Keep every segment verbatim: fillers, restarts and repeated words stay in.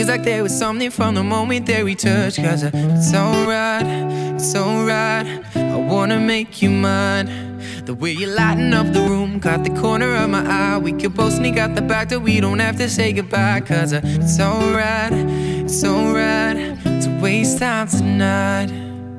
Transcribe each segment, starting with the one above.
Feels like there was something from the moment that we touched. Cause it's alright, it's alright, I wanna make you mine. The way you lighten up the room, caught the corner of my eye. We could both sneak out the back door, we don't have to say goodbye. Cause it's alright, it's alright to waste time tonight.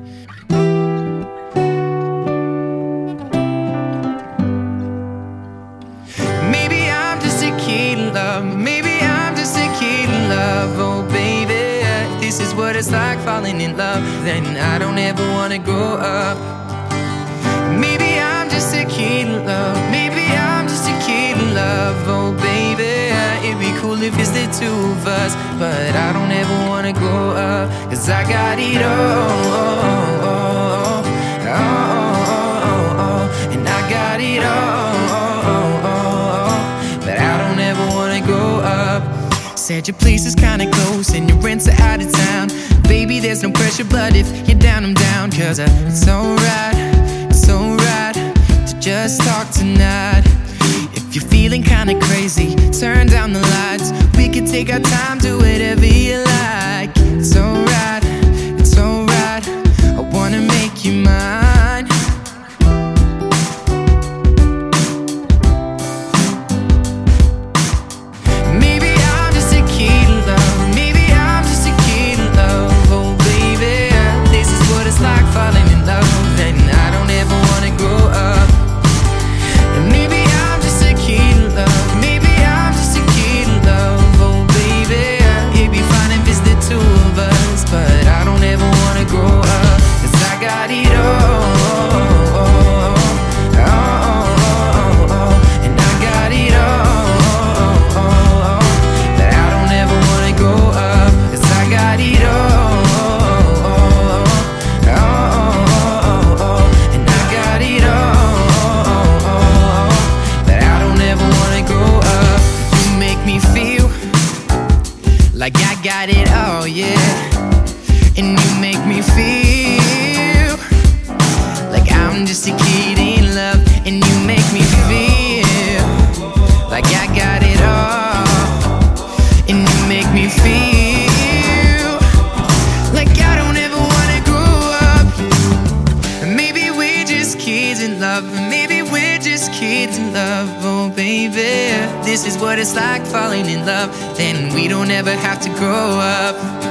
Maybe I'm just a kid in love, maybe I'm just a kid in love. Oh baby, this is what it's like falling in love. Then I don't ever wanna grow up. Maybe I'm just a kid in love, maybe I'm just a kid in love. Oh baby, it'd be cool if it's the two of us, but I don't ever wanna grow up. Cause I got it all, oh, oh, oh, oh, oh, and I got it all, oh, oh, but I don't ever wanna grow up. Said your place is kinda close and your rents are out of town. Baby, there's no pressure, but if you're down, I'm down. Cause it's alright, it's alright to just talk tonight. If you're feeling kinda crazy, turn down the lights. We can take our time, do whatever you like. It's alright, it's alright, I wanna make you mine. Maybe I'm just a kid in love, maybe I'm just a kid in love. Oh baby, this is what it's like falling in love. And I don't ever wanna grow up. And maybe I'm just a kid in love, maybe I'm just a kid in love. Oh baby, it'd be fine if it's the two of us, but I don't ever wanna grow up. Cause I got it all, oh, oh, oh, oh, and I got it all, oh, but I don't ever wanna grow up. Cause I got it all, oh, and I got it all, but I don't ever wanna grow up. You make me feel like I got it all, yeah. And you make me feel like I'm just a kid in love. And you make me feel like I got it all. And you make me feel like I don't ever wanna grow up. Maybe we're just kids in love, maybe we're just kids in love. Oh baby, this is what it's like falling in love. Then we don't ever have to grow up.